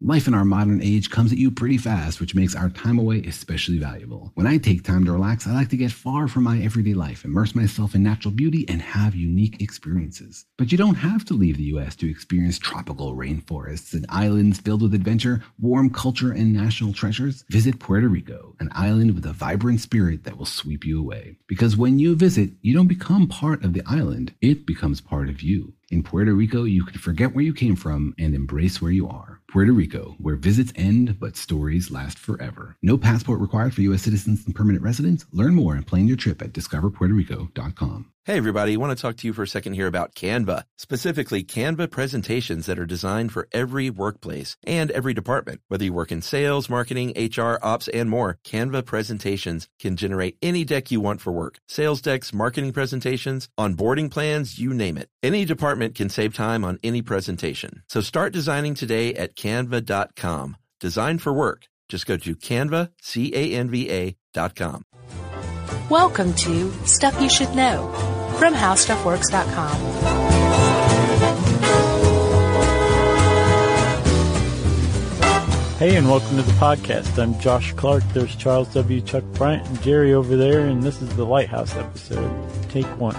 Life in our modern age comes at you pretty fast, which makes our time away especially valuable. When I take time to relax, I like to get far from my everyday life, immerse myself in natural beauty, and have unique experiences. But you don't have to leave the U.S. to experience tropical rainforests and islands filled with adventure, warm culture, and national treasures. Visit Puerto Rico, an island with a vibrant spirit that will sweep you away. Because when you visit, you don't become part of the island, it becomes part of you. In Puerto Rico, you can forget where you came from and embrace where you are. Puerto Rico, where visits end, but stories last forever. No passport required for U.S. citizens and permanent residents. Learn more and plan your trip at discoverpuertorico.com. Hey, everybody. I want to talk to you for a second here about Canva, specifically Canva presentations that are designed for every workplace and every department. Whether you work in sales, marketing, HR, ops, and more, Canva presentations can generate any deck you want for work. Sales decks, marketing presentations, onboarding plans, you name it. Any department can save time on any presentation. So start designing today at canva.com. Design for work. Just go to Canva, CANVA.com. Welcome to Stuff You Should Know from HowStuffWorks.com. Hey, and welcome to the podcast. I'm Josh Clark. There's Charles W. Chuck Bryant and Jerry over there, and this is the Lighthouse episode. Take one.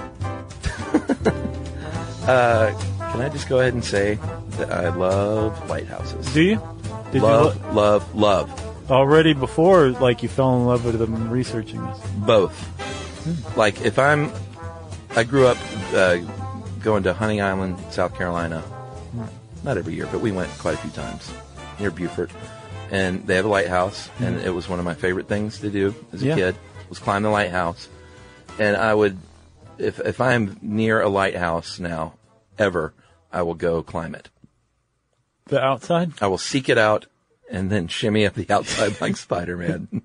Can I just go ahead and say that I love lighthouses? Do you? Love. Already before, like, you fell in love with them researching this? Both. Like, I grew up going to Honey Island, South Carolina. Not every year, but we went quite a few times near Beaufort. And they have a lighthouse, and it was one of my favorite things to do as a kid, was climb the lighthouse. And I would, if I'm near a lighthouse now, ever, I will go climb it. The outside? I will seek it out and then shimmy up the outside like Spider-Man.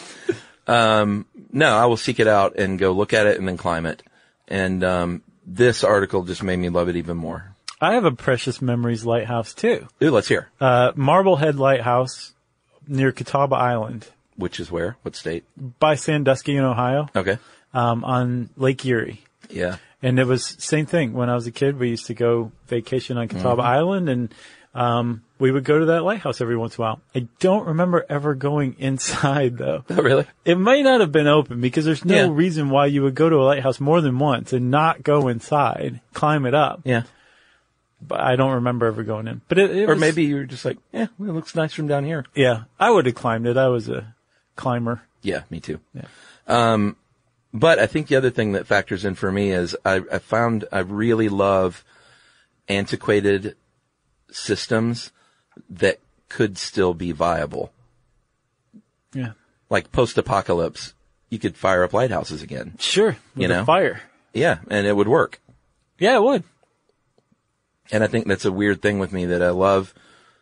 No, I will seek it out and go look at it and then climb it. And this article just made me love it even more. I have a Precious Memories lighthouse, too. Ooh, let's hear. Marblehead Lighthouse near Catawba Island. Which is where? What state? By Sandusky in Ohio. Okay. On Lake Erie. Yeah. And it was same thing. When I was a kid, we used to go vacation on Catawba Island, and we would go to that lighthouse every once in a while. I don't remember ever going inside, though. Oh, really? It might not have been open because there's no reason why you would go to a lighthouse more than once and not go inside, climb it up. Yeah. But I don't remember ever going in. But it or was, maybe you were just like, it looks nice from down here. Yeah, I would have climbed it. I was a climber. Yeah, me too. Yeah. But I think the other thing that factors in for me is I found I really love antiquated systems that could still be viable. Yeah. Like post-apocalypse, you could fire up lighthouses again. Sure. With a fire. Yeah, and it would work. Yeah, it would. And I think that's a weird thing with me that I love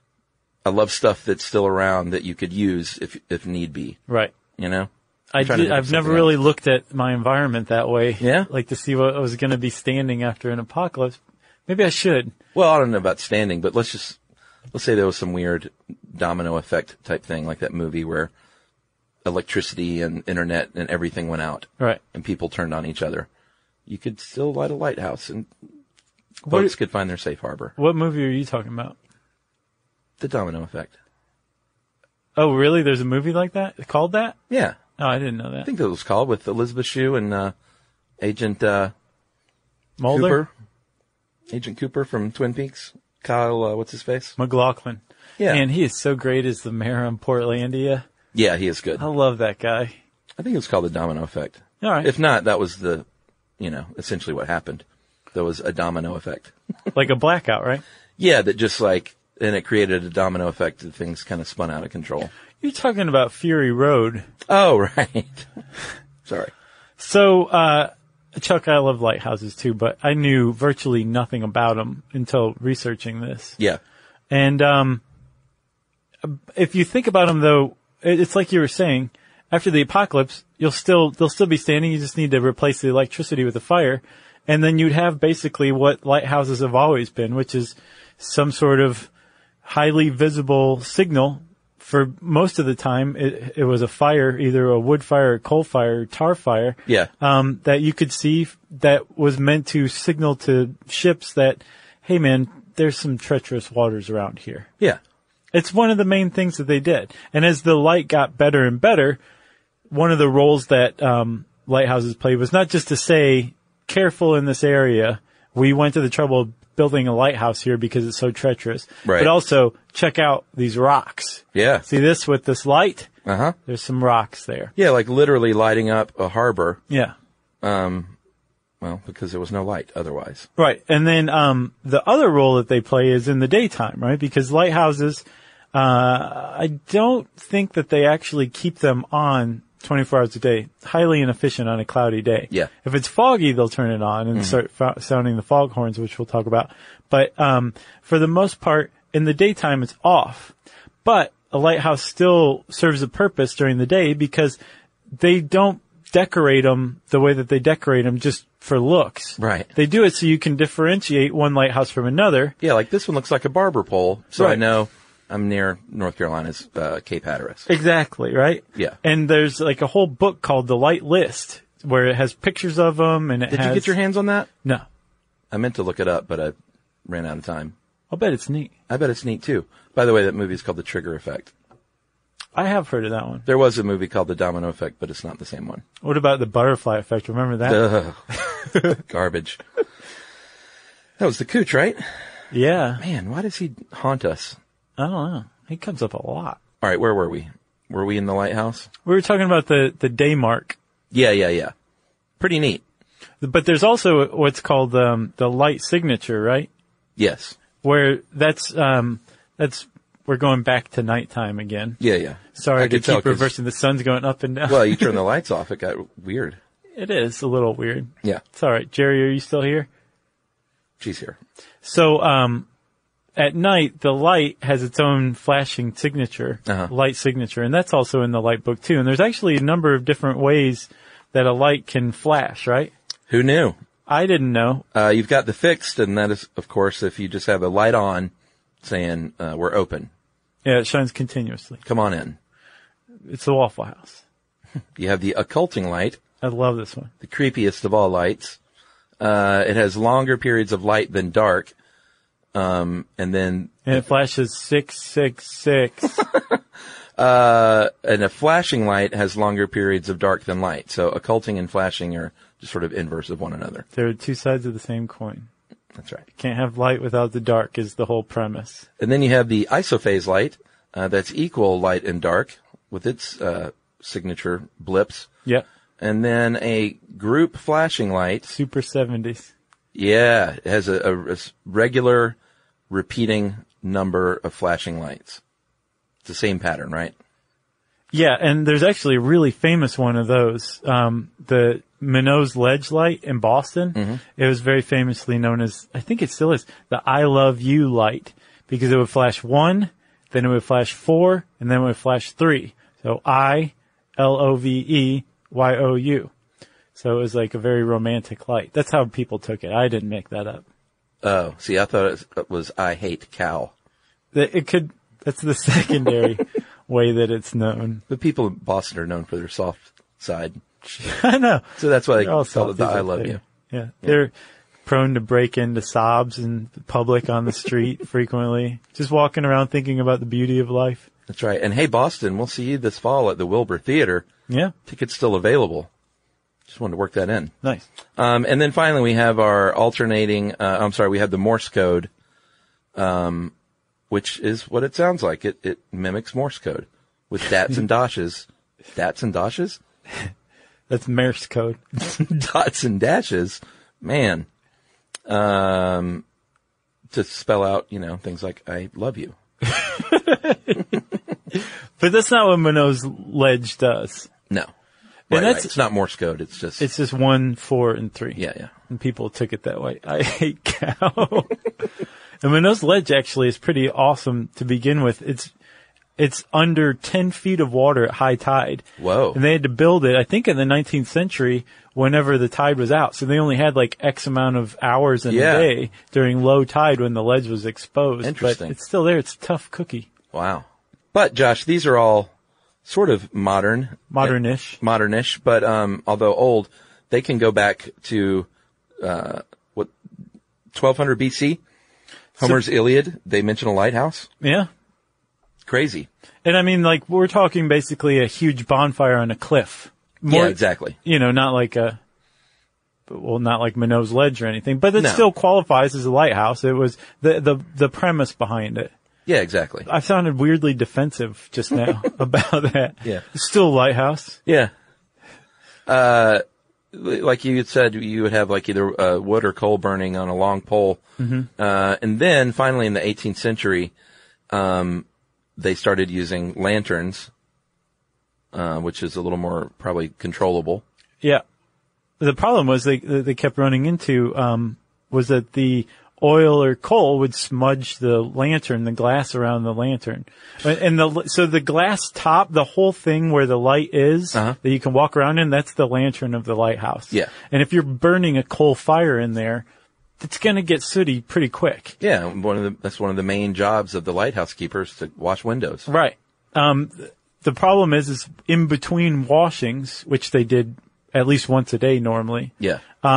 stuff that's still around that you could use if need be. Right. You know? I've never really looked at my environment that way. Yeah? Like to see what was going to be standing after an apocalypse. Maybe I should. Well, I don't know about standing, but let's say there was some weird domino effect type thing, like that movie where electricity and internet and everything went out. Right. And people turned on each other. You could still light a lighthouse and boats could find their safe harbor. What movie are you talking about? The Domino Effect. Oh, really? There's a movie like that? Called that? Yeah. Oh, I didn't know that. I think that was called with Elizabeth Shue and Agent Mulder? Cooper. Agent Cooper from Twin Peaks. Kyle, what's his face? MacLachlan. Yeah. And he is so great as the mayor on Portlandia. Yeah, he is good. I love that guy. I think it was called The Domino Effect. All right. If not, that was essentially what happened. There was a domino effect. Like a blackout, right? Yeah, that just and it created a domino effect that things kind of spun out of control. You're talking about Fury Road. Oh, right. Sorry. So, Chuck, I love lighthouses too, but I knew virtually nothing about them until researching this. Yeah. And, if you think about them though, it's like you were saying, after the apocalypse, they'll still be standing. You just need to replace the electricity with the fire. And then you'd have basically what lighthouses have always been, which is some sort of highly visible signal. For most of the time, it was a fire, either a wood fire, or coal fire, or tar fire. Yeah. That you could see that was meant to signal to ships that, hey man, there's some treacherous waters around here. Yeah. It's one of the main things that they did. And as the light got better and better, one of the roles that lighthouses played was not just to say, careful in this area. We went to the trouble of building a lighthouse here because it's so treacherous. Right. But also, check out these rocks. Yeah. See this with this light? Uh-huh. There's some rocks there. Yeah, like literally lighting up a harbor. Yeah. Well, because there was no light otherwise. Right. And then the other role that they play is in the daytime, right? Because lighthouses, I don't think that they actually keep them on 24 hours a day. Highly inefficient on a cloudy day. Yeah. If it's foggy, they'll turn it on and start sounding the foghorns, which we'll talk about. But for the most part, in the daytime, it's off. But a lighthouse still serves a purpose during the day because they don't decorate them the way that they decorate them just for looks. Right. They do it so you can differentiate one lighthouse from another. Yeah, like this one looks like a barber pole, so I Right. know I'm near North Carolina's Cape Hatteras. Exactly, right? Yeah. And there's like a whole book called The Light List where it has pictures of them and it Did has... you get your hands on that? No. I meant to look it up, but I ran out of time. I'll bet it's neat. I bet it's neat, too. By the way, that movie is called The Trigger Effect. I have heard of that one. There was a movie called The Domino Effect, but it's not the same one. What about The Butterfly Effect? Remember that? Ugh. Garbage. That was the Cooch, right? Yeah. Man, why does he haunt us? I don't know. He comes up a lot. All right, where were we? Were we in the lighthouse? We were talking about the day mark. Yeah. Pretty neat. But there's also what's called the light signature, right? Yes. Where that's we're going back to nighttime again. Yeah. Sorry I to could tell keep 'cause- reversing. The sun's going up and down. Well, you turn the lights off, it got weird. It is a little weird. Yeah. It's all right. Jerry, are you still here? She's here. So at night, the light has its own flashing signature, light signature, and that's also in the light book too. And there's actually a number of different ways that a light can flash, right? Who knew? I didn't know. You've got the fixed, and that is, of course, if you just have a light on saying, we're open. Yeah, it shines continuously. Come on in. It's the Waffle House. You have the occulting light, I love this one. the creepiest of all lights. It has longer periods of light than dark. And it flashes 666. And a flashing light has longer periods of dark than light. So occulting and flashing are just sort of inverse of one another. They're two sides of the same coin. That's right. Can't have light without the dark is the whole premise. And then you have the isophase light, that's equal light and dark with its, signature blips. Yep. And then a group flashing light. Super 70s. Yeah. It has a regular repeating number of flashing lights. It's the same pattern, right? Yeah, and there's actually a really famous one of those. The Minot's Ledge light in Boston. It was very famously known as, I think it still is, the I Love You light. Because it would flash 1, then it would flash 4, and then it would flash 3. So I-L-O-V-E-Y-O-U. So it was like a very romantic light. That's how people took it. I didn't make that up. Oh, see, I thought it was I hate cow. That's the secondary way that it's known. The people in Boston are known for their soft side. I know. So that's why they They're all call it the salty I up love there. you. Yeah. They're prone to break into sobs in public on the street frequently. Just walking around thinking about the beauty of life. That's right. And hey, Boston, we'll see you this fall at the Wilbur Theater. Yeah. Tickets still available. Just wanted to work that in. Nice. And then finally we have our alternating, we have the Morse code, which is what it sounds like. It mimics Morse code with dats and dashes. Dats and dashes? That's Morse code. Dots and dashes. Man. To spell out, things like, I love you. But that's not what Minot's Ledge does. No. And Right. It's not Morse code. It's just 1, 4, and 3. Yeah. And people took it that way. I hate cow. And Minot's Ledge actually is pretty awesome to begin with. It's under 10 feet of water at high tide. Whoa. And they had to build it, I think in the 19th century, whenever the tide was out. So they only had like X amount of hours in a day during low tide when the ledge was exposed. Interesting. But it's still there. It's a tough cookie. Wow. But Josh, these are all sort of modernish, but although old, they can go back to 1200 BC. Homer's Iliad. They mention a lighthouse. Yeah. Crazy. And I mean, like, we're talking basically a huge bonfire on a cliff. Yeah, exactly. Not like not like Minot's Ledge or anything, but it still qualifies as a lighthouse. It was the premise behind it. Yeah, exactly. I sounded weirdly defensive just now about that. Yeah. It's still a lighthouse. Yeah. Like you had said, you would have like either wood or coal burning on a long pole. Mm-hmm. And then finally in the 18th century, they started using lanterns, which is a little more probably controllable. Yeah. The problem was they kept running into, was that the oil or coal would smudge the lantern, the glass around the lantern. And so the glass top, the whole thing where the light is, that you can walk around in, that's the lantern of the lighthouse. Yeah. And if you're burning a coal fire in there, it's going to get sooty pretty quick. Yeah. That's one of the main jobs of the lighthouse keepers, to wash windows. Right. The problem is in between washings, which they did at least once a day normally. Yeah.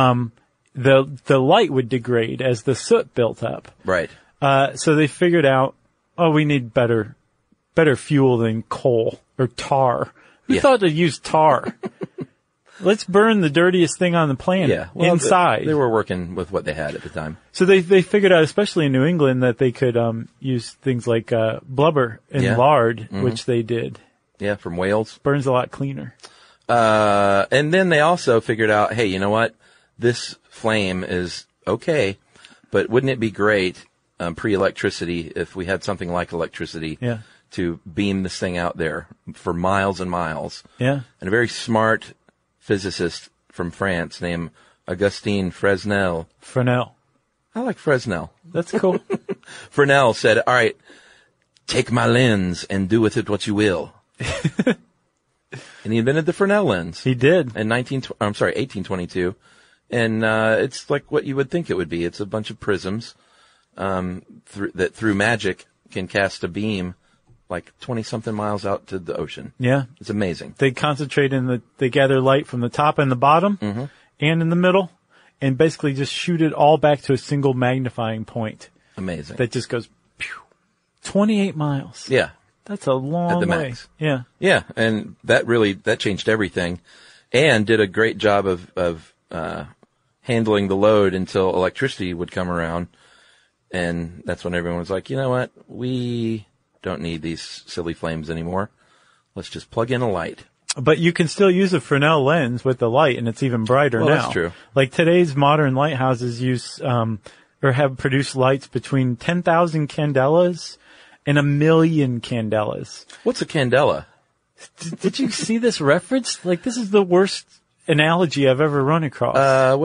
The light would degrade as the soot built up. Right. So they figured out, we need better fuel than coal or tar. Who thought to use tar? Let's burn the dirtiest thing on the planet inside. They were working with what they had at the time. So they figured out, especially in New England, that they could use things like blubber and lard, which they did. Yeah, from whales. Burns a lot cleaner. And then they also figured out, hey, you know what? This flame is okay, but wouldn't it be great pre-electricity if we had something like electricity to beam this thing out there for miles and miles? Yeah. And a very smart physicist from France named Augustin Fresnel. I like Fresnel. That's cool. Fresnel said, all right, take my lens and do with it what you will. And he invented the Fresnel lens. He did. In 1822. And it's like what you would think it would be. It's a bunch of prisms that through magic can cast a beam like 20-something miles out to the ocean. Yeah. It's amazing. They concentrate they gather light from the top and the bottom and in the middle and basically just shoot it all back to a single magnifying point. Amazing. That just goes 28 miles. Yeah. That's a long at the way. Max. Yeah. Yeah. And that changed everything and did a great job of handling the load until electricity would come around. And that's when everyone was like, you know what? We don't need these silly flames anymore. Let's just plug in a light. But you can still use a Fresnel lens with the light, and it's even brighter now. That's true. Like today's modern lighthouses use, or have produced lights between 10,000 candelas and 1,000,000 candelas. What's a candela? Did you see this reference? Like, this is the worst analogy I've ever run across.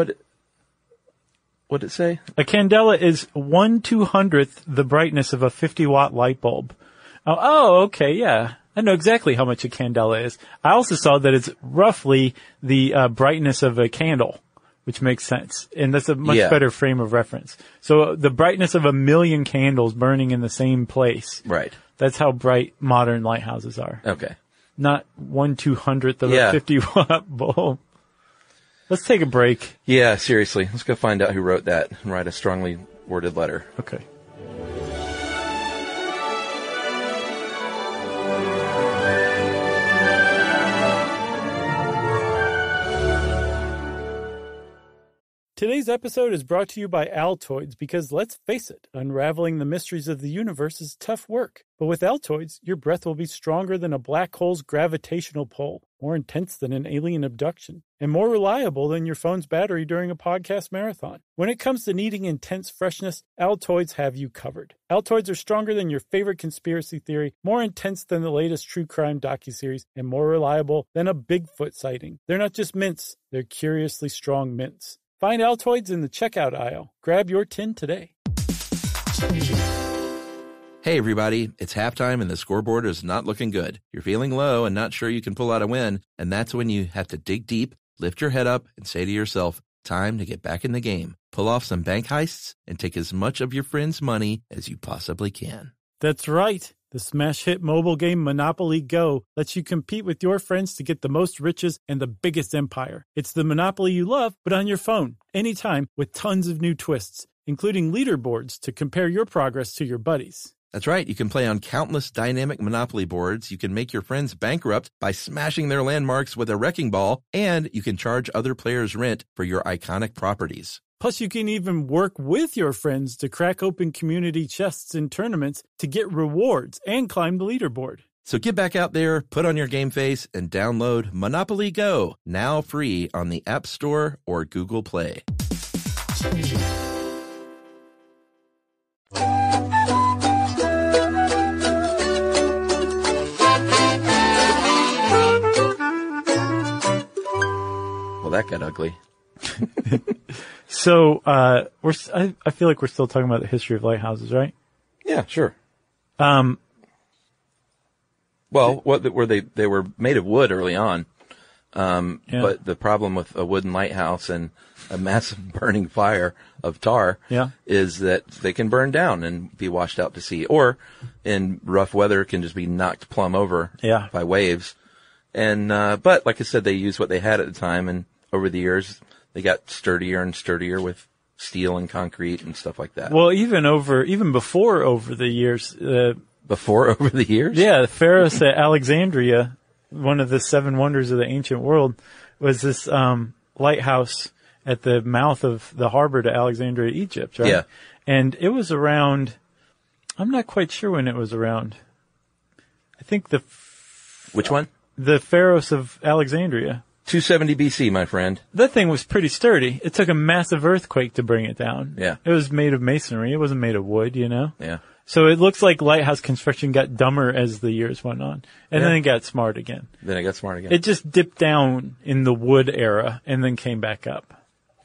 What'd it say? A candela is 1/200th the brightness of a 50-watt light bulb. Oh, okay, yeah. I know exactly how much a candela is. I also saw that it's roughly the brightness of a candle, which makes sense. And that's a much better frame of reference. So the brightness of 1,000,000 candles burning in the same place. Right. That's how bright modern lighthouses are. Okay. Not 1/200th of a 50-watt bulb. Let's take a break. Yeah, seriously. Let's go find out who wrote that and write a strongly worded letter. Okay. Today's episode is brought to you by Altoids because, let's face it, unraveling the mysteries of the universe is tough work. But with Altoids, your breath will be stronger than a black hole's gravitational pull, more intense than an alien abduction, and more reliable than your phone's battery during a podcast marathon. When it comes to needing intense freshness, Altoids have you covered. Altoids are stronger than your favorite conspiracy theory, more intense than the latest true crime docuseries, and more reliable than a Bigfoot sighting. They're not just mints, they're curiously strong mints. Find Altoids in the checkout aisle. Grab your tin today. Hey, everybody. It's halftime and the scoreboard is not looking good. You're feeling low and not sure you can pull out a win, and that's when you have to dig deep, lift your head up, and say to yourself, time to get back in the game. Pull off some bank heists and take as much of your friends' money as you possibly can. That's right. The smash hit mobile game Monopoly Go lets you compete with your friends to get the most riches and the biggest empire. It's the Monopoly you love, but on your phone, anytime, with tons of new twists, including leaderboards to compare your progress to your buddies. That's right. You can play on countless dynamic Monopoly boards. You can make your friends bankrupt by smashing their landmarks with a wrecking ball, and you can charge other players rent for your iconic properties. Plus, you can even work with your friends to crack open community chests in tournaments to get rewards and climb the leaderboard. So get back out there, put on your game face, and download Monopoly Go, now free on the App Store or Google Play. Well, that got ugly. So, I feel like we're still talking about the history of lighthouses, right? Yeah, sure. Well, what were they? They were made of wood early on. But the problem with a wooden lighthouse and a massive burning fire of tar is that they can burn down and be washed out to sea, or in rough weather can just be knocked plumb over by waves. And but like I said, they used what they had at the time, and over the years they got sturdier and sturdier with steel and concrete and stuff like that. Well, even before over the years. Before over the years? Yeah, the Pharos at Alexandria, one of the 7 wonders of the ancient world, was this lighthouse at the mouth of the harbor to Alexandria, Egypt, right? Yeah. And it was around, I'm not quite sure when it was around. I think Which one? The Pharos of Alexandria. 270 BC, my friend. That thing was pretty sturdy. It took a massive earthquake to bring it down. Yeah. It was made of masonry. It wasn't made of wood, you know? Yeah. So it looks like lighthouse construction got dumber as the years went on. And then it got smart again. It just dipped down in the wood era and then came back up.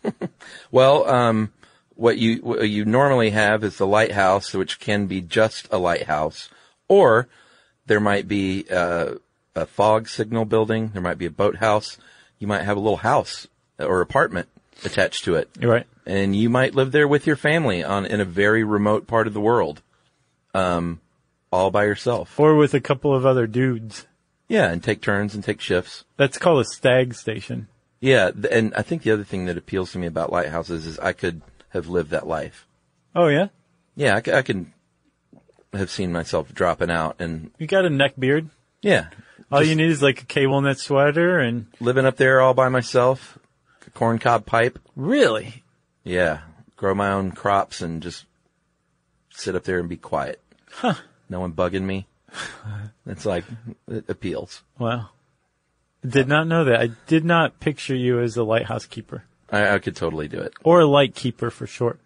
Well, what you normally have is the lighthouse, which can be just a lighthouse, or there might be a fog signal building. There might be a boathouse. You might have a little house or apartment attached to it. You're right. And you might live there with your family in a very remote part of the world. All by yourself. Or with a couple of other dudes. Yeah, and take turns and take shifts. That's called a stag station. Yeah, and I think the other thing that appeals to me about lighthouses is I could have lived that life. Oh, yeah? Yeah, I can have seen myself dropping out and... You got a neck beard? Yeah. All you need is like a cable knit sweater and... Living up there all by myself, a corncob pipe. Really? Yeah, grow my own crops and just sit up there and be quiet. Huh. No one bugging me. It's like, it appeals. Wow. Did not know that. I did not picture you as a lighthouse keeper. I could totally do it. Or a light keeper for short.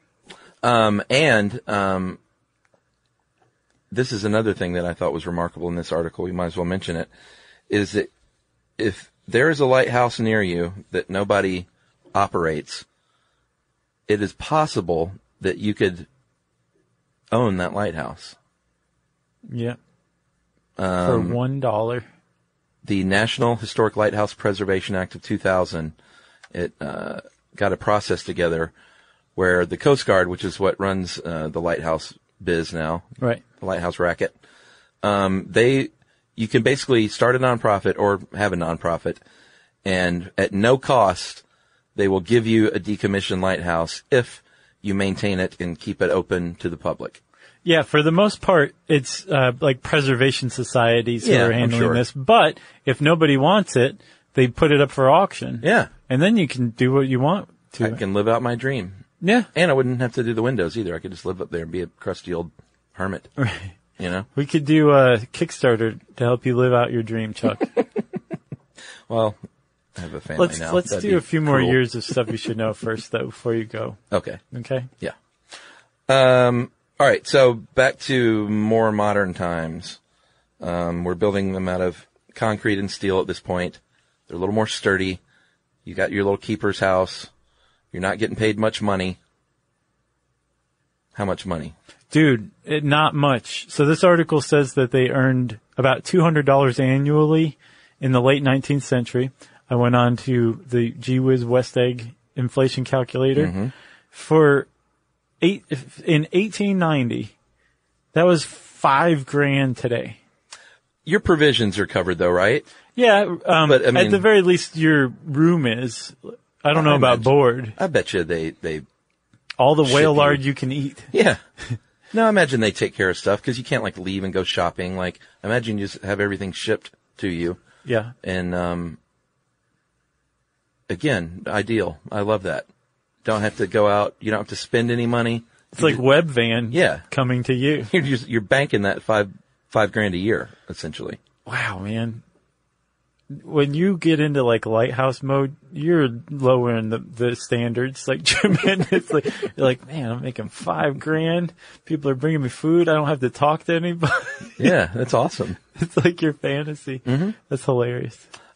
This is another thing that I thought was remarkable in this article. We might as well mention it. Is that if there is a lighthouse near you that nobody operates, it is possible that you could own that lighthouse. Yeah. For $1. The National Historic Lighthouse Preservation Act of 2000, it got a process together where the Coast Guard, which is what runs the lighthouse biz now, right, the lighthouse racket, you can basically start a nonprofit or have a nonprofit, and at no cost, they will give you a decommissioned lighthouse if you maintain it and keep it open to the public. Yeah, for the most part, it's like preservation societies who are handling this. But if nobody wants it, they put it up for auction. Yeah. And then you can do what you want to. I can live out my dream. Yeah. And I wouldn't have to do the windows either. I could just live up there and be a crusty old hermit. Right. You know? We could do a Kickstarter to help you live out your dream, Chuck. Well, I have a family now. Let's do a few more years of stuff you should know first, though, before you go. Okay. Okay? Yeah. All right, so back to more modern times. We're building them out of concrete and steel at this point. They're a little more sturdy. You got your little keeper's house. You're not getting paid much money. How much money? Dude, not much. So this article says that they earned about $200 annually in the late 19th century. I went on to the GWiz West Egg inflation calculator. Mm-hmm. In 1890, that was $5,000 today. Your provisions are covered though, right? Yeah. But I mean, at the very least, your room is. I don't know about board. I bet you they all the whale lard you can eat. Yeah. No, I imagine they take care of stuff because you can't like leave and go shopping. Like, I imagine you just have everything shipped to you. Yeah. And, again, ideal. I love that. Don't have to go out. You don't have to spend any money. It's like Webvan Yeah. coming to you. You're banking that $5,000 a year, essentially. Wow, man. When you get into like lighthouse mode, you're lowering the standards like tremendously. You're like, man, I'm making $5,000. People are bringing me food. I don't have to talk to anybody. Yeah, that's awesome. It's like your fantasy. Mm-hmm. That's hilarious.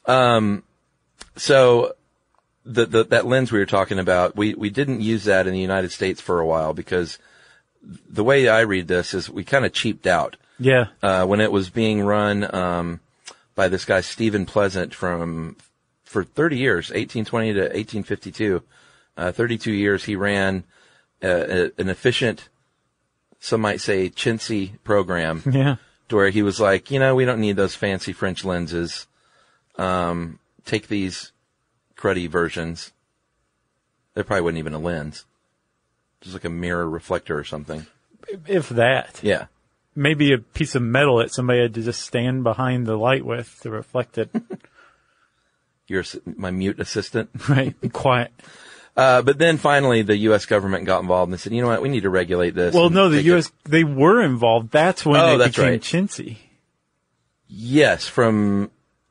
So that lens we were talking about, we didn't use that in the United States for a while because the way I read this is we kind of cheaped out. Yeah. When it was being run, by this guy, Stephen Pleasant for 30 years, 1820 to 1852, 32 years, he ran, an efficient, some might say chintzy program. Yeah. To where he was like, we don't need those fancy French lenses. Take these cruddy versions. There probably wasn't even a lens. Just like a mirror reflector or something. If that. Yeah. Maybe a piece of metal that somebody had to just stand behind the light with to reflect it. You're my mute assistant. Right. Be quiet. But then finally the U.S. government got involved and they said, you know what, we need to regulate this. Well, no, the U.S., they were involved. That's when it became right. chintzy. Yes, from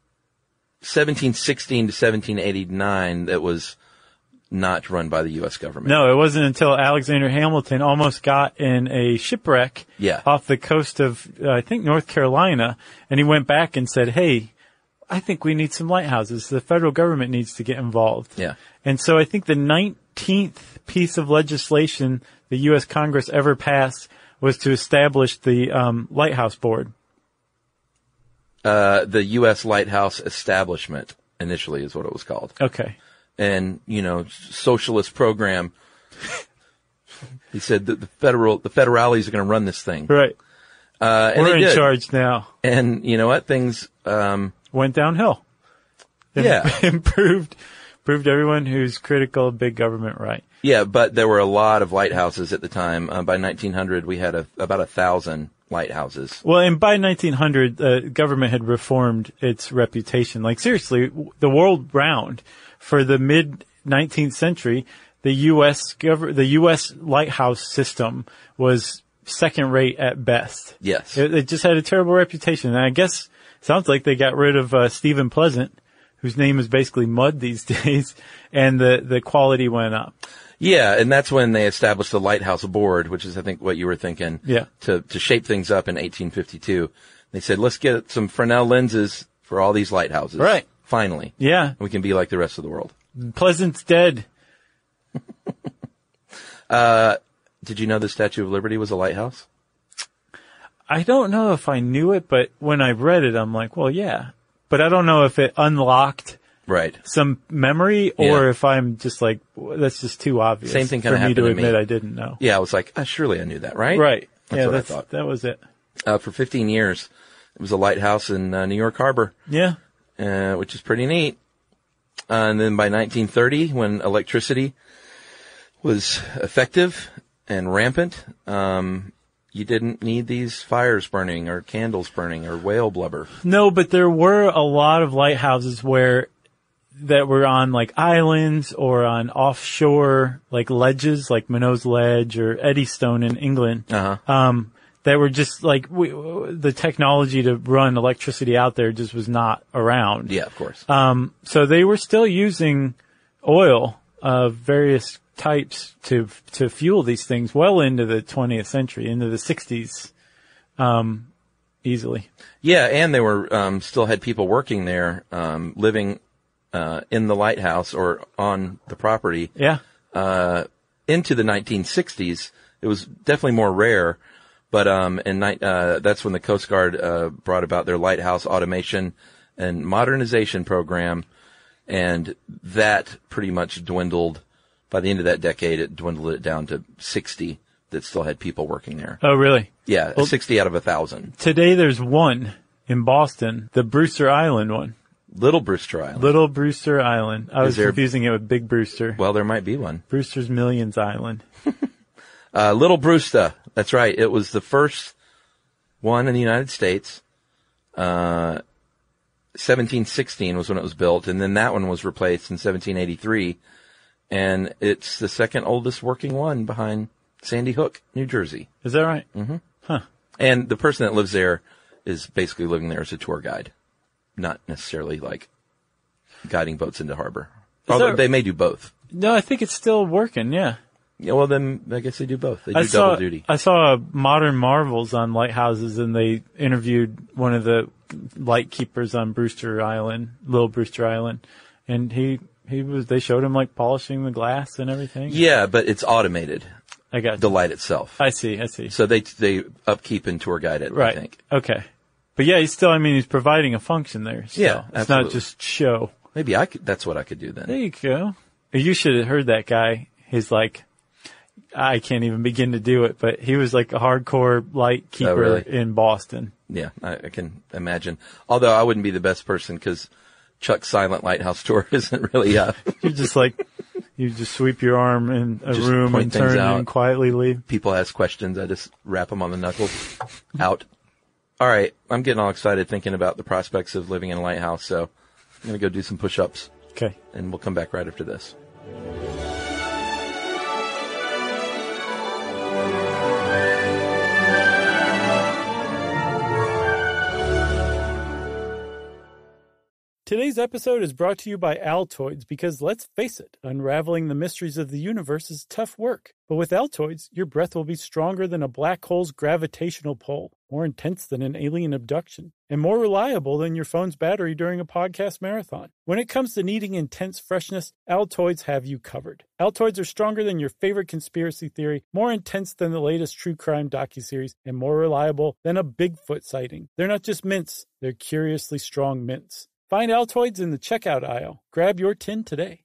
1716 to 1789, that was not run by the U.S. government. No, it wasn't until Alexander Hamilton almost got in a shipwreck off the coast of, I think, North Carolina, and he went back and said, hey, I think we need some lighthouses. The federal government needs to get involved. Yeah. And so I think the 19th piece of legislation the U.S. Congress ever passed was to establish the Lighthouse Board. The U.S. Lighthouse Establishment, initially, is what it was called. Okay. And, socialist program. He said that the federales are going to run this thing. Right. And we're they in did. charge now. And you know what? Things, went downhill. Yeah. Proved everyone who's critical of big government right. Yeah, but there were a lot of lighthouses at the time. By 1900, we had about 1,000 lighthouses. Well, and by 1900, the government had reformed its reputation. Like seriously, the world round, for the mid 19th century, the U.S. lighthouse system was second rate at best. Yes. It just had a terrible reputation. And I guess sounds like they got rid of Stephen Pleasant, whose name is basically mud these days, and the quality went up. Yeah, and that's when they established the Lighthouse Board, which is, I think, what you were thinking. Yeah. To shape things up in 1852. They said, let's get some Fresnel lenses for all these lighthouses. Right. Finally. Yeah. We can be like the rest of the world. Pleasant's dead. Did you know the Statue of Liberty was a lighthouse? I don't know if I knew it, but when I read it, I'm like, well, yeah. But I don't know if it unlocked Right. some memory or if I'm just like, that's just too obvious. Same thing for kind of me happened to to admit me. I didn't know. Yeah, I was like, surely I knew that, right? Right. That's what I thought. That was it. For 15 years, it was a lighthouse in New York Harbor, Yeah. which is pretty neat. And then by 1930, when electricity was effective and rampant, you didn't need these fires burning or candles burning or whale blubber. No, but there were a lot of lighthouses that were on like islands or on offshore like ledges, like Minot's Ledge or Eddystone in England. Uh-huh. That were just like the technology to run electricity out there just was not around. Yeah, of course. So they were still using oil of various types to fuel these things well into the 20th century, into the 60s, easily. Yeah, and they were still had people working there, living in the lighthouse or on the property. Yeah. Into the 1960s, it was definitely more rare. But that's when the Coast Guard brought about their lighthouse automation and modernization program, and that pretty much dwindled. By the end of that decade, it dwindled it down to 60 that still had people working there. Oh, really? Yeah, Well, 60 out of 1,000. Today there's one in Boston, the Brewster Island one. Little Brewster Island. Little Brewster Island. I was there- confusing it with Big Brewster. Well, there might be one. Brewster's Millions Island. Little Brewster. That's right. It was the first one in the United States. 1716 was when it was built, and then that one was replaced in 1783. And it's the second oldest working one behind Sandy Hook, New Jersey. Is that right? Mm-hmm. Huh. And the person that lives there is basically living there as a tour guide, not necessarily like guiding boats into harbor. Although they may do both. No, I think it's still working, yeah. Yeah, well then I guess they do both. They do double duty. I saw Modern Marvels on lighthouses, and they interviewed one of the lightkeepers on Brewster Island, Little Brewster Island, and they showed him like polishing the glass and everything. Yeah, but it's automated. I got the light itself. I see. So they upkeep and tour guide it, right. I think. Okay. But yeah, he's providing a function there. Still. Yeah, it's not just show. Maybe that's what I could do then. There you go. You should have heard that guy. He's like, I can't even begin to do it, but he was like a hardcore light keeper in Boston. Yeah, I can imagine. Although I wouldn't be the best person because Chuck's silent lighthouse tour isn't really You just sweep your arm in a room and turn and quietly leave. People ask questions. I just rap them on the knuckles. Out. All right. I'm getting all excited thinking about the prospects of living in a lighthouse. So I'm going to go do some push-ups. Okay. And we'll come back right after this. Today's episode is brought to you by Altoids because, let's face it, unraveling the mysteries of the universe is tough work. But with Altoids, your breath will be stronger than a black hole's gravitational pull, more intense than an alien abduction, and more reliable than your phone's battery during a podcast marathon. When it comes to needing intense freshness, Altoids have you covered. Altoids are stronger than your favorite conspiracy theory, more intense than the latest true crime docuseries, and more reliable than a Bigfoot sighting. They're not just mints, they're curiously strong mints. Find Altoids in the checkout aisle. Grab your tin today.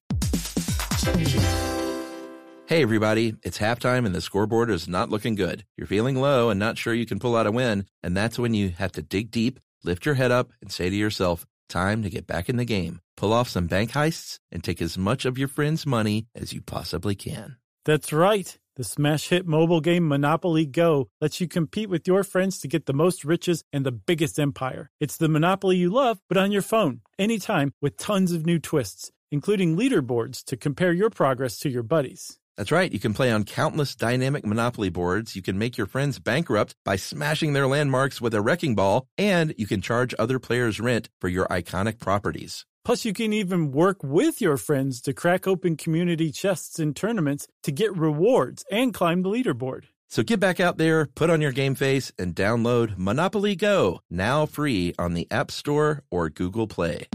Hey, everybody. It's halftime and the scoreboard is not looking good. You're feeling low and not sure you can pull out a win, and that's when you have to dig deep, lift your head up, and say to yourself, time to get back in the game. Pull off some bank heists and take as much of your friends' money as you possibly can. That's right. The smash hit mobile game Monopoly Go lets you compete with your friends to get the most riches and the biggest empire. It's the Monopoly you love, but on your phone, anytime, with tons of new twists, including leaderboards to compare your progress to your buddies. That's right. You can play on countless dynamic Monopoly boards. You can make your friends bankrupt by smashing their landmarks with a wrecking ball, and you can charge other players rent for your iconic properties. Plus, you can even work with your friends to crack open community chests in tournaments to get rewards and climb the leaderboard. So get back out there, put on your game face, and download Monopoly Go, now free on the App Store or Google Play.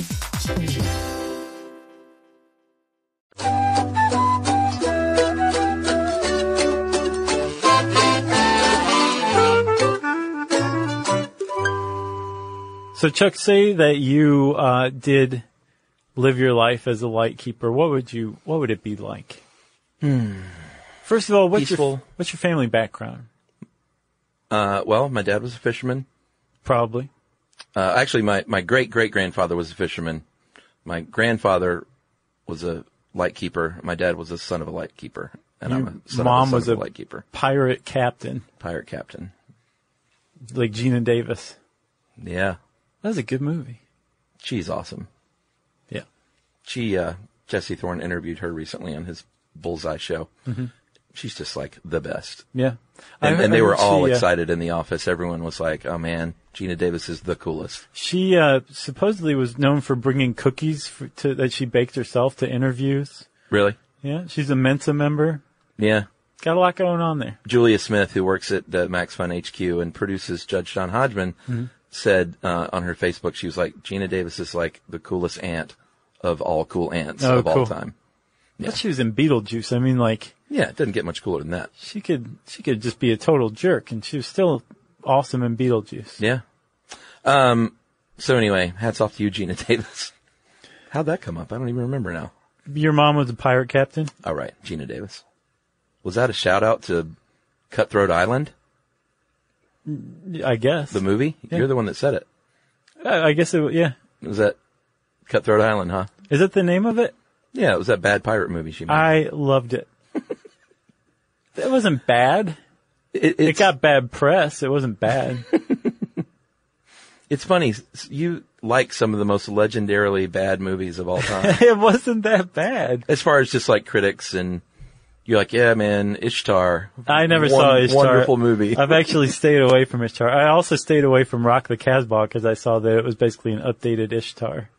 So, Chuck, say that you did live your life as a light keeper. What would it be like? First of all, what's your family background? Well, my dad was a fisherman. Probably. Actually, my great-great-grandfather was a fisherman. My grandfather was a light keeper. My dad was a son of a light keeper. And I'm a son of a light keeper. Pirate captain. Pirate captain. Like Gina Davis. Yeah. That was a good movie. She's awesome. Yeah. Jesse Thorne interviewed her recently on his Bullseye show. Mm-hmm. She's just like the best. Yeah. And they were all excited in the office. Everyone was like, oh man, Gina Davis is the coolest. She supposedly was known for bringing cookies that she baked herself to interviews. Really? Yeah. She's a Mensa member. Yeah. Got a lot going on there. Julia Smith, who works at the Max Fun HQ and produces Judge John Hodgman, said on her Facebook, she was like, Gina Davis is like the coolest aunt of all cool aunts of all time. Yeah. But she was in Beetlejuice. I mean, like... Yeah, it doesn't get much cooler than that. She could just be a total jerk, and she was still awesome in Beetlejuice. Yeah. So anyway, hats off to you, Gina Davis. How'd that come up? I don't even remember now. Your mom was a pirate captain? All right, Gina Davis. Was that a shout-out to Cutthroat Island? I guess. The movie? Yeah. You're the one that said it. I guess it, yeah. Was that Cutthroat Island, huh? Is that the name of it? Yeah, it was that bad pirate movie she made. I loved it. It wasn't bad. It got bad press. It wasn't bad. It's funny. You like some of the most legendarily bad movies of all time. It wasn't that bad. As far as just like critics, and you're like, yeah, man, Ishtar. I never saw Ishtar. Wonderful movie. I've actually stayed away from Ishtar. I also stayed away from Rock the Casbah because I saw that it was basically an updated Ishtar.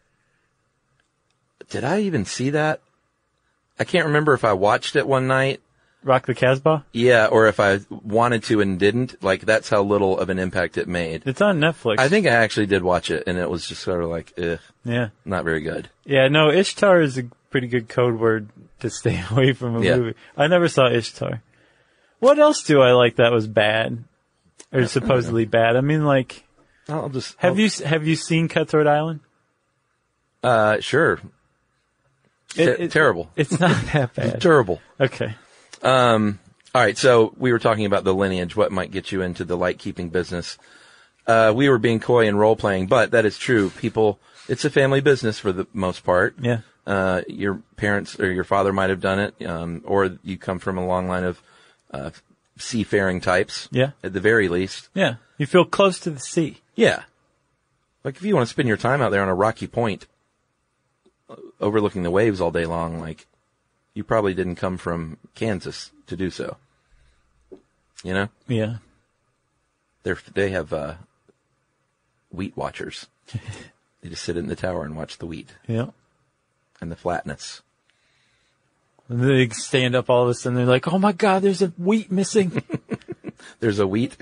Did I even see that? I can't remember if I watched it one night. Rock the Casbah? Yeah, or if I wanted to and didn't. Like, that's how little of an impact it made. It's on Netflix. I think I actually did watch it, and it was just sort of like, yeah, not very good. Yeah, no, Ishtar is a pretty good code word to stay away from a movie. I never saw Ishtar. What else do I like that was bad? Or supposedly bad? I mean, like, have you seen Cutthroat Island? Sure. Terrible. It's not that bad. Terrible. Okay. All right. So we were talking about the lineage, what might get you into the light keeping business. We were being coy and role playing, but that is true. It's a family business for the most part. Yeah. Your parents or your father might have done it, or you come from a long line of, seafaring types. Yeah. At the very least. Yeah. You feel close to the sea. Yeah. Like if you want to spend your time out there on a rocky point, overlooking the waves all day long, like, you probably didn't come from Kansas to do so. You know? Yeah. They have, wheat watchers. They just sit in the tower and watch the wheat. Yeah. And the flatness. And they stand up all of a sudden, they're like, oh my God, there's a wheat missing. There's a wheat.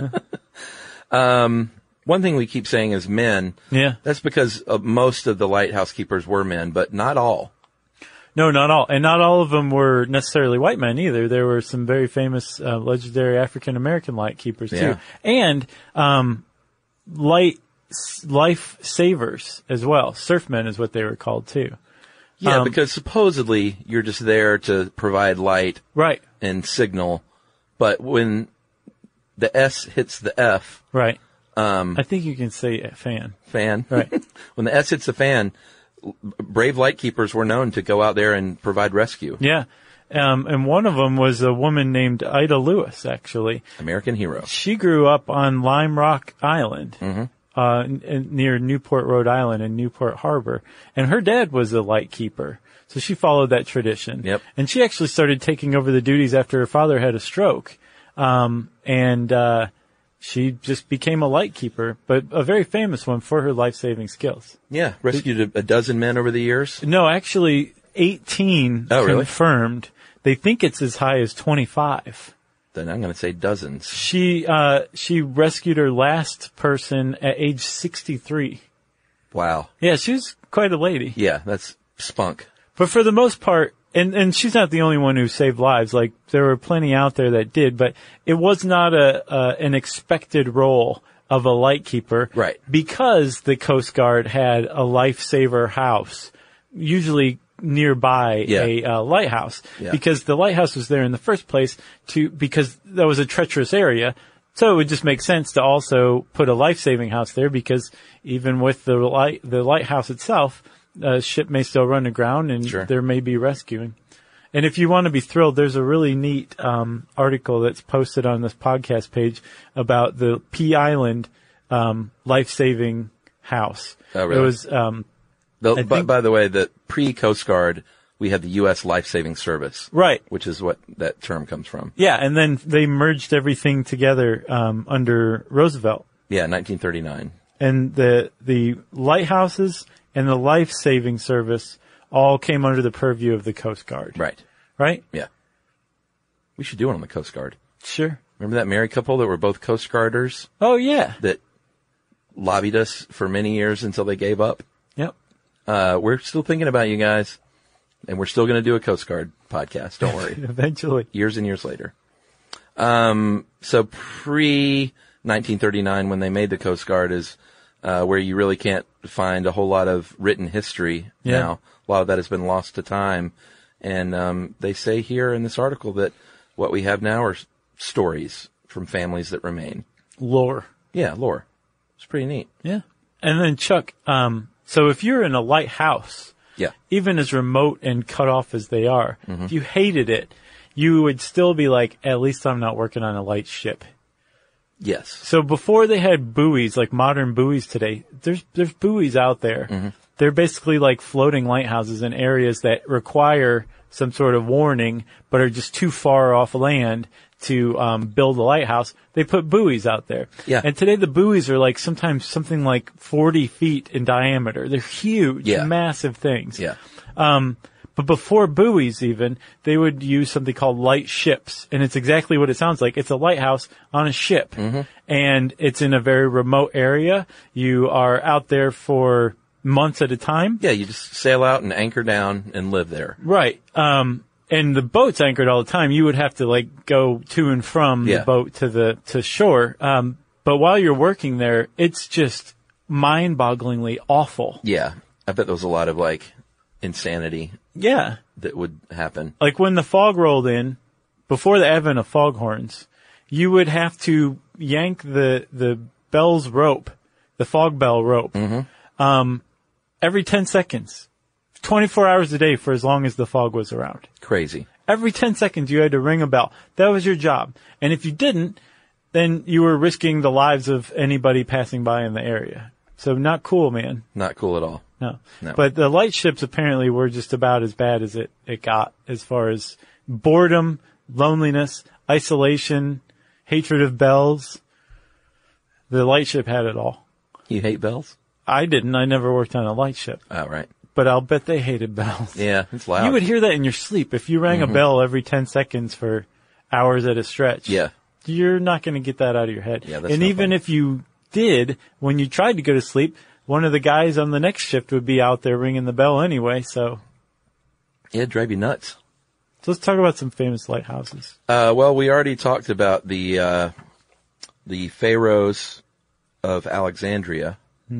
One thing we keep saying is men. Yeah. That's because most of the lighthouse keepers were men, but not all. No, not all. And not all of them were necessarily white men either. There were some very famous, legendary African-American light keepers too. And, life savers as well. Surfmen is what they were called too. Yeah, because supposedly you're just there to provide light. Right. And signal. But when the S hits the F. Right. I think you can say fan. Fan. Right. When the S hits the fan, brave light keepers were known to go out there and provide rescue. Yeah. And one of them was a woman named Ida Lewis, actually. American hero. She grew up on Lime Rock Island. Mm-hmm. Near Newport, Rhode Island and Newport Harbor. And her dad was a light keeper. So she followed that tradition. Yep. And she actually started taking over the duties after her father had a stroke. She just became a light keeper, but a very famous one for her life-saving skills. Yeah. Rescued a dozen men over the years? No, actually 18 confirmed. They think it's as high as 25. Then I'm going to say dozens. She rescued her last person at age 63. Wow. Yeah, she was quite a lady. Yeah, that's spunk. But for the most part, and she's not the only one who saved lives. Like, there were plenty out there that did, but it was not an expected role of a light keeper. Right. Because the Coast Guard had a lifesaver house, usually nearby a lighthouse. Yeah. Because the lighthouse was there in the first place because that was a treacherous area. So it would just make sense to also put a life-saving house there, because even with the lighthouse itself, ship may still run aground and there may be rescuing. And if you want to be thrilled, there's a really neat article that's posted on this podcast page about the Pea Island life-saving house. Oh, really? It was by the way, the pre-Coast Guard, we had the U.S. Life-Saving Service. Right. Which is what that term comes from. Yeah, and then they merged everything together under Roosevelt. Yeah, 1939. And the lighthouses and the life-saving service all came under the purview of the Coast Guard. Right. Right? Yeah. We should do one on the Coast Guard. Sure. Remember that married couple that were both Coast Guarders? Oh, yeah. That lobbied us for many years until they gave up? Yep. We're still thinking about you guys, and we're still going to do a Coast Guard podcast. Don't worry. Eventually. Years and years later. So pre-1939, when they made the Coast Guard, is where you really can't find a whole lot of written history now. A lot of that has been lost to time. And they say here in this article that what we have now are stories from families that remain. Lore. Yeah, lore. It's pretty neat. Yeah. And then, Chuck, so if you're in a lighthouse, even as remote and cut off as they are, if you hated it, you would still be like, at least I'm not working on a light ship. Yes. So before they had buoys, like modern buoys today, there's buoys out there. Mm-hmm. They're basically like floating lighthouses in areas that require some sort of warning, but are just too far off land to build a lighthouse. They put buoys out there. Yeah. And today the buoys are like sometimes something like 40 feet in diameter. They're huge, massive things. Yeah. But before buoys even, they would use something called light ships. And it's exactly what it sounds like. It's a lighthouse on a ship. Mm-hmm. And it's in a very remote area. You are out there for months at a time. Yeah, you just sail out and anchor down and live there. Right. And the boat's anchored all the time. You would have to like go to and from the boat to shore. But while you're working there, it's just mind-bogglingly awful. Yeah. I bet there was a lot of like insanity. Yeah. That would happen. Like when the fog rolled in, before the advent of foghorns, you would have to yank the bell's rope, the fog bell rope, every 10 seconds, 24 hours a day for as long as the fog was around. Crazy. Every 10 seconds you had to ring a bell. That was your job. And if you didn't, then you were risking the lives of anybody passing by in the area. So not cool, man. Not cool at all. No. No. But the light ships apparently were just about as bad as it got as far as boredom, loneliness, isolation, hatred of bells. The light ship had it all. You hate bells? I didn't. I never worked on a light ship. Oh, right. But I'll bet they hated bells. Yeah, it's loud. You would hear that in your sleep. If you rang a bell every 10 seconds for hours at a stretch. Yeah. You're not going to get that out of your head. Yeah, that's and not even fun. if you did, when you tried to go to sleep, one of the guys on the next shift would be out there ringing the bell anyway, so. Yeah, it'd drive you nuts. So let's talk about some famous lighthouses. Well, we already talked about the Pharaohs of Alexandria,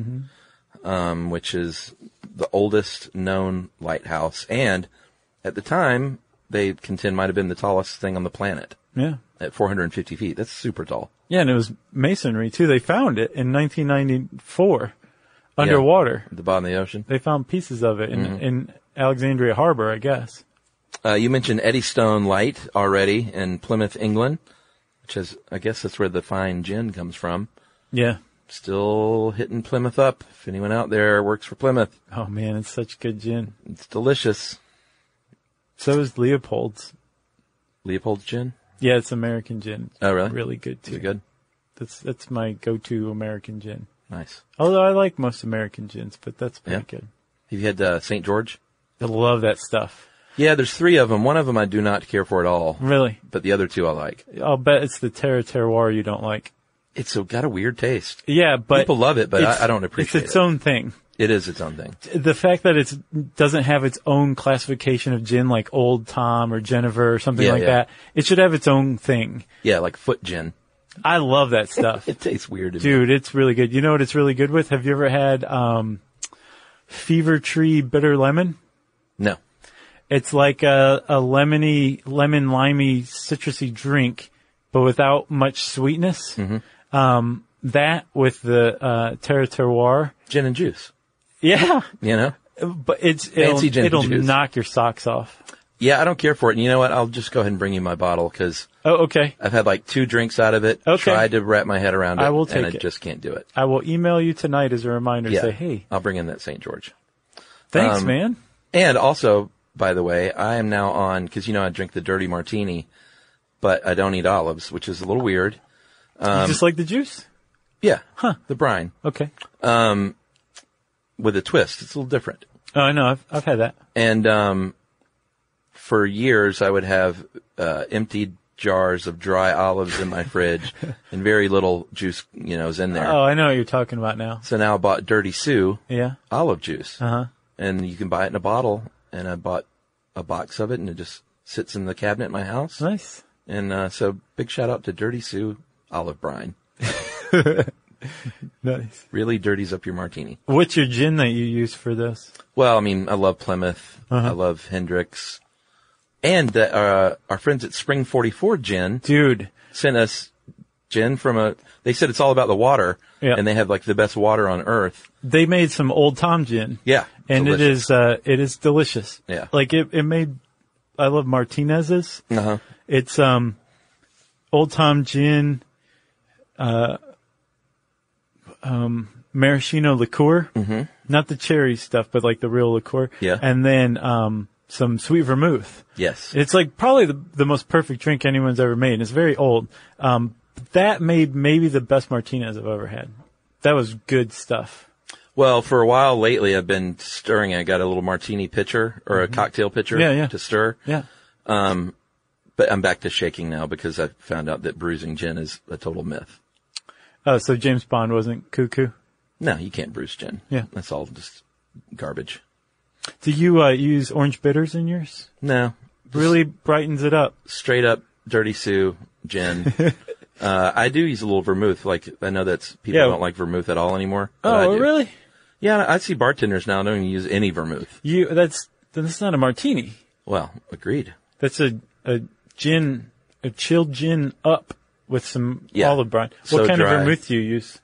which is the oldest known lighthouse, and at the time, they contend might have been the tallest thing on the planet Yeah. at 450 feet. That's super tall. Yeah, and it was masonry too. They found it in 1994 underwater. At the bottom of the ocean. They found pieces of it in Alexandria Harbor, I guess. You mentioned Eddystone Light already in Plymouth, England, which is, I guess that's where the fine gin comes from. Yeah. Still hitting Plymouth up. If anyone out there works for Plymouth, Oh man, it's such good gin. it's delicious. So is Leopold's. Leopold's gin? Yeah, it's American gin. Oh, really? Really good too. Is it good? That's my go-to American gin. Nice. Although I like most American gins, but that's pretty good. Have you had St. George? I love that stuff. Yeah, there's 3 of them. One of them I do not care for at all, Really. but the other 2 I like. I'll bet it's the Terroir you don't like. It's got a weird taste. Yeah, but People love it, but I don't appreciate it. It's its own thing. It is its own thing. The fact that it doesn't have its own classification of gin like Old Tom or Genever or something like that, it should have its own thing. Yeah, like foot gin. I love that stuff. It tastes weird to me. Dude, it's really good. You know what it's really good with? Have you ever had Fever Tree Bitter Lemon? No. It's like a lemon limey citrusy drink, but without much sweetness. That with the Terroir. Gin and juice. Yeah. You know? But Fancy gin and it'll juice. knock your socks off. Yeah, I don't care for it. And you know what? I'll just go ahead and bring you my bottle because Oh, okay. I've had like 2 drinks out of it. Okay. Tried to wrap my head around it. I will take and I it. just can't do it. I will email you tonight as a reminder. Yeah. Say, hey, I'll bring in that St. George. thanks, man. And also, by the way, I am now on, because you know I drink the dirty martini, but I don't eat olives, which is a little weird. You just like the juice? Yeah. The brine. Okay. With a twist. It's a little different. Oh, I know. I've had that. And for years, I would have emptied jars of dry olives in my fridge and very little juice, is in there. Oh, I know what you're talking about now. So now I bought Dirty Sue Yeah. olive juice. Uh-huh. And you can buy it in a bottle. And I bought a box of it, and it just sits in the cabinet in my house. Nice. And so big shout out to Dirty Sue olive brine. Nice. Really dirties up your martini. What's your gin that you use for this? Well, I mean, I love Plymouth. Uh-huh. I love Hendricks. And our friends at Spring 44 Gin Dude. sent us gin they said it's all about the water. Yeah. And they have like the best water on earth. They made some Old Tom gin. Yeah. And delicious. it is delicious. Yeah. Like it made I love Martinez's. Uh-huh. It's, Old Tom Gin, maraschino liqueur. Mm-hmm. Not the cherry stuff, but like the real liqueur. Yeah. And then, some sweet vermouth. Yes. It's like probably the most perfect drink anyone's ever made. It's very old. That made maybe the best Martinez I've ever had. That was good stuff. Well, for a while lately, I've been stirring. I got a little martini pitcher or a cocktail pitcher to stir. Yeah. But I'm back to shaking now because I found out that bruising gin is a total myth. Oh, so James Bond wasn't cuckoo? No, you can't bruise gin. Yeah. That's all just garbage. Do you use orange bitters in yours? No. Really brightens it up. Straight up Dirty Sue gin. I do use a little vermouth. Like, I know that people don't like vermouth at all anymore. Oh, really? Yeah, I see bartenders now don't even use any vermouth. That's not a martini. Well, agreed. That's a gin, a chilled gin up with some olive brine. So what kind dry. of vermouth do you use?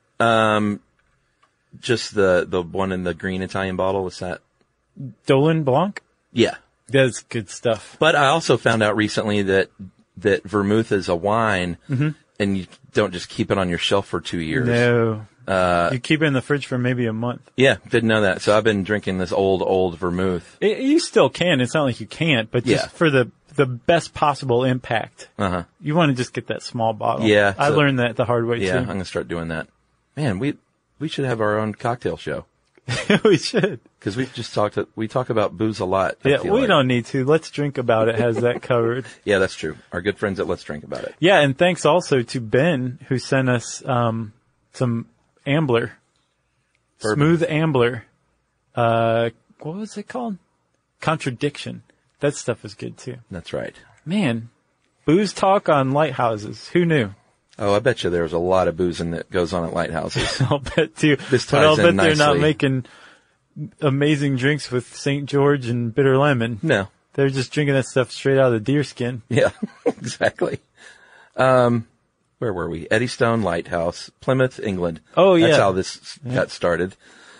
Just the one in the green Italian bottle. What's that? Dolan Blanc? Yeah. That's good stuff. But I also found out recently that vermouth is a wine, and you don't just keep it on your shelf for 2 years. No. You keep it in the fridge for maybe a month. Yeah, didn't know that. So I've been drinking this old vermouth. You still can. It's not like you can't, but just for the best possible impact. Uh-huh. You want to just get that small bottle. Yeah. I learned that the hard way Yeah, I'm too. going to start doing that. Man, we should have our own cocktail show. We should. Because we talk about booze a lot. Yeah, we don't need to. Let's Drink About It has that covered. Yeah, that's true. Our good friends at Let's Drink About It. Yeah, and thanks also to Ben who sent us some Ambler. Bourbon. Smooth Ambler. What was it called? Contradiction. That stuff is good too. That's right. Man, booze talk on lighthouses. Who knew? Oh, I bet you there's a lot of boozing that goes on at lighthouses. I'll bet too. This but I'll ties bet in they're not nicely. making amazing drinks with St. George and bitter lemon. No. They're just drinking that stuff straight out of the deer skin. Yeah, exactly. Where were we? Eddystone Lighthouse, Plymouth, England. Oh, yeah. That's how this got started.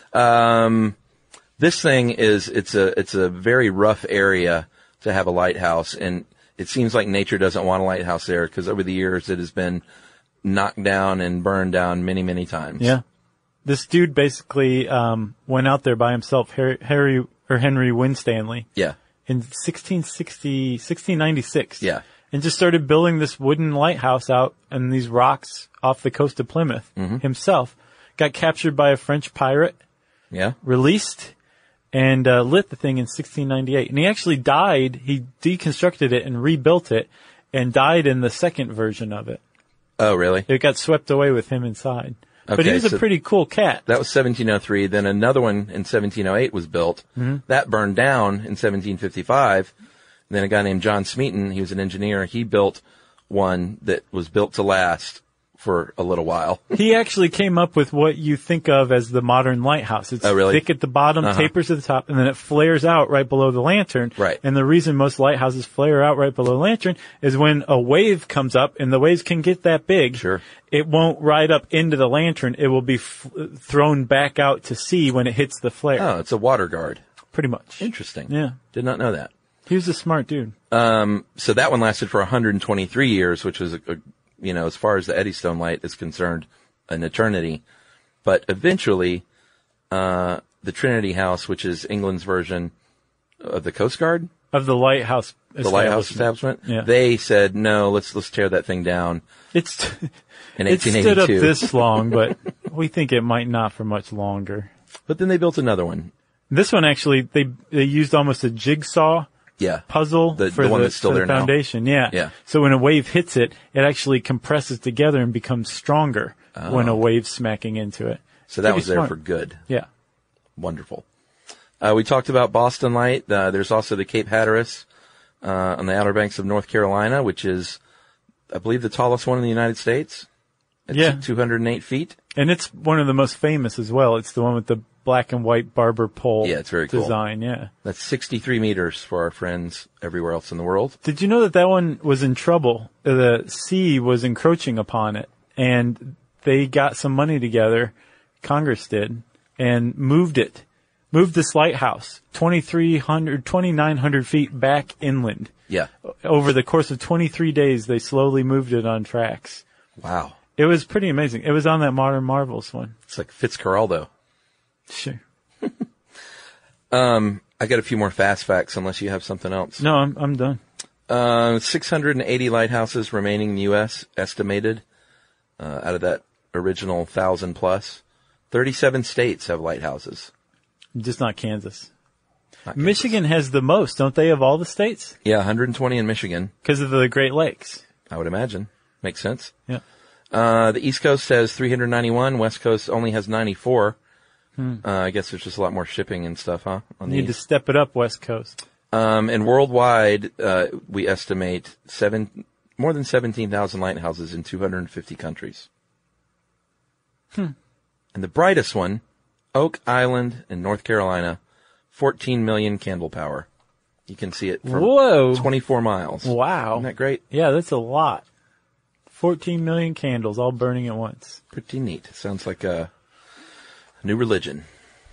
This thing it's a very rough area to have a lighthouse, and it seems like nature doesn't want a lighthouse there because over the years it has been knocked down and burned down many, many times. Yeah. This dude basically went out there by himself, Henry Winstanley. Yeah. In 1696. Yeah. And just started building this wooden lighthouse out in these rocks off the coast of Plymouth himself. Got captured by a French pirate, Yeah. released, and lit the thing in 1698. And he actually died. He deconstructed it and rebuilt it and died in the second version of it. Oh, really? It got swept away with him inside. But he Okay, was a so pretty cool cat. That was 1703. Then another one in 1708 was built. That burned down in 1755. And then a guy named John Smeaton, he was an engineer, he built one that was built to last for a little while. He actually came up with what you think of as the modern lighthouse. It's Oh, really? thick at the bottom, tapers at the top, and then it flares out right below the lantern. Right. And the reason most lighthouses flare out right below the lantern is when a wave comes up, and the waves can get that big. Sure. It won't ride up into the lantern. It will be thrown back out to sea when it hits the flare. Oh, it's a water guard. Pretty much. Interesting. Yeah. Did not know that. He was a smart dude. So that one lasted for 123 years, which was, as far as the Eddystone Light is concerned, an eternity. But eventually, the Trinity House, which is England's version of the Coast Guard, Of the lighthouse the lighthouse establishment, Yeah. they said, no, let's tear that thing down It's in it stood up 1882. this long, but we think it might not for much longer. But then they built another one. This one actually, they used almost a jigsaw Yeah. puzzle The for one that's still for the there now. foundation. Yeah. Yeah. So when a wave hits it, it actually compresses together and becomes stronger when a wave's smacking into it. So that Pretty was there smart. for good. Yeah. Wonderful. We talked about Boston Light. There's also the Cape Hatteras on the Outer Banks of North Carolina, which is, I believe, the tallest one in the United States. It's Yeah. 208 feet. And it's one of the most famous as well. It's the one with the black and white barber pole Yeah, it's very cool. design. Yeah. That's 63 meters for our friends everywhere else in the world. Did you know that one was in trouble? The sea was encroaching upon it, and they got some money together, Congress did, and moved it moved this lighthouse 2,900 feet back inland. Yeah. Over the course of 23 days, they slowly moved it on tracks. Wow. It was pretty amazing. It was on that Modern Marvels one. It's like Fitzcarraldo. Sure. I got a few more fast facts unless you have something else. No, I'm done. 680 lighthouses remaining in the U.S. estimated out of that original 1,000 plus. 37 states have lighthouses. Just not Kansas. Not Michigan has the most, don't they, of all the states? Yeah, 120 in Michigan. Because of the Great Lakes. I would imagine. Makes sense. Yeah. The East Coast has 391. West Coast only has 94. I guess there's just a lot more shipping and stuff, huh? Need to step it up, West Coast. And worldwide, we estimate more than 17,000 lighthouses in 250 countries. And the brightest one, Oak Island in North Carolina, 14 million candle power. You can see it from 24 miles. Wow. Isn't that great? Yeah, that's a lot. 14 million candles all burning at once. Pretty neat. Sounds like a new religion.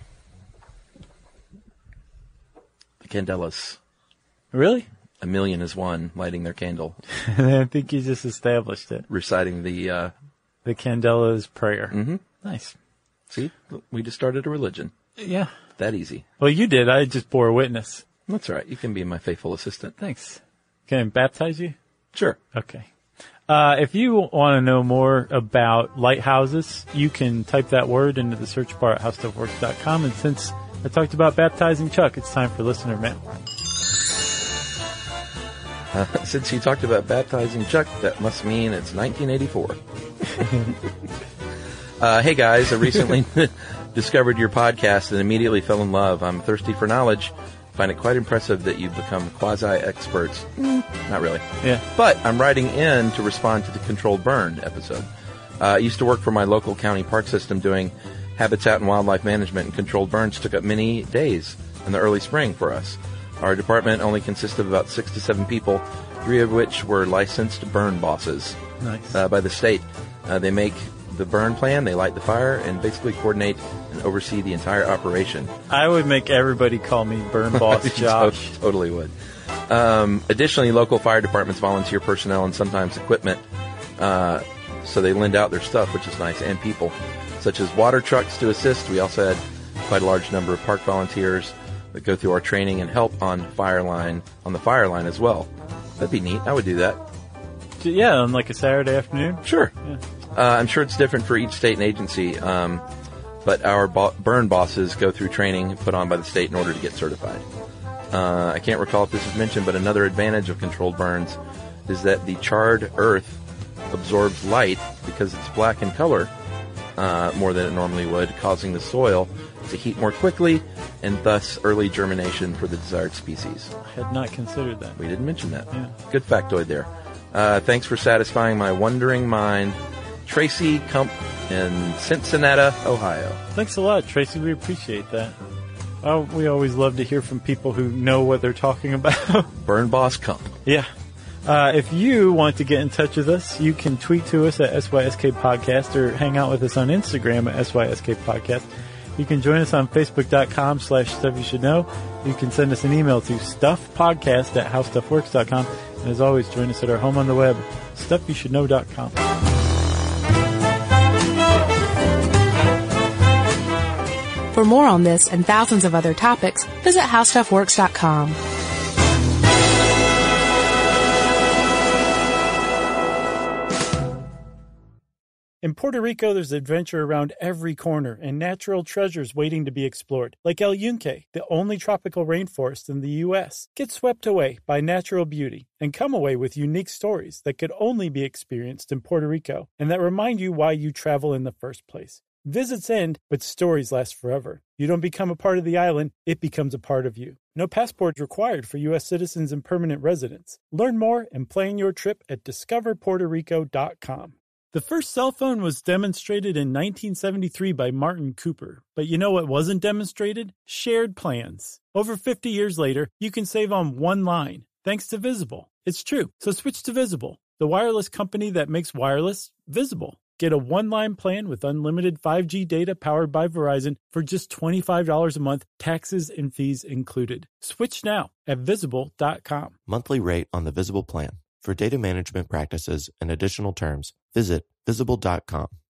The Candelas. Really? A million is one, lighting their candle. I think you just established it. Reciting the Candela's prayer. Mm-hmm. Nice. See, we just started a religion. Yeah. That easy. Well, you did. I just bore witness. That's all right. You can be my faithful assistant. Thanks. Can I baptize you? Sure. Okay. If you want to know more about lighthouses, you can type that word into the search bar at howstuffworks.com. And since I talked about baptizing Chuck, it's time for listener mail. Since you talked about baptizing Chuck, that must mean it's 1984. Hey guys, I recently discovered your podcast and immediately fell in love. I'm thirsty for knowledge. Find it quite impressive that you've become quasi-experts. Not really. Yeah. But I'm writing in to respond to the Controlled Burn episode. I used to work for my local county park system doing habitat and wildlife management, and controlled burns took up many days in the early spring for us. Our department only consisted of about 6 to 7 people, 3 of which were licensed burn bosses. Nice. By the state. They make the burn plan, they light the fire, and basically coordinate and oversee the entire operation. I would make everybody call me Burn Boss Josh. Totally would. Additionally, local fire departments volunteer personnel and sometimes equipment, so they lend out their stuff, which is nice, and people, such as water trucks to assist. We also had quite a large number of park volunteers that go through our training and help on the fire line as well. That'd be neat. I would do that. Yeah, on like a Saturday afternoon? Sure. Yeah. I'm sure it's different for each state and agency, but our burn bosses go through training put on by the state in order to get certified. I can't recall if this is mentioned, but another advantage of controlled burns is that the charred earth absorbs light because it's black in color more than it normally would, causing the soil to heat more quickly and thus early germination for the desired species. I had not considered that. We didn't mention that. Yeah. Good factoid there. Thanks for satisfying my wondering mind. Tracy Kump in Cincinnati, Ohio. Thanks a lot, Tracy. We appreciate that. We always love to hear from people who know what they're talking about. Burn Boss Kump. Yeah. If you want to get in touch with us, you can tweet to us at SYSK Podcast or hang out with us on Instagram at SYSK Podcast. You can join us on Facebook.com/Stuff You Should Know. You can send us an email to stuffpodcast@howstuffworks.com. And as always, join us at our home on the web, stuffyoushouldknow.com. For more on this and thousands of other topics, visit howstuffworks.com. In Puerto Rico, there's adventure around every corner and natural treasures waiting to be explored, like El Yunque, the only tropical rainforest in the U.S. Get swept away by natural beauty and come away with unique stories that could only be experienced in Puerto Rico and that remind you why you travel in the first place. Visits end, but stories last forever. You don't become a part of the island, it becomes a part of you. No passport required for U.S. citizens and permanent residents. Learn more and plan your trip at discoverpuertorico.com. The first cell phone was demonstrated in 1973 by Martin Cooper. But you know what wasn't demonstrated? Shared plans. Over 50 years later, you can save on one line, thanks to Visible. It's true, so switch to Visible, the wireless company that makes wireless visible. Get a one-line plan with unlimited 5G data powered by Verizon for just $25 a month, taxes and fees included. Switch now at Visible.com. Monthly rate on the Visible plan. For data management practices and additional terms, visit Visible.com.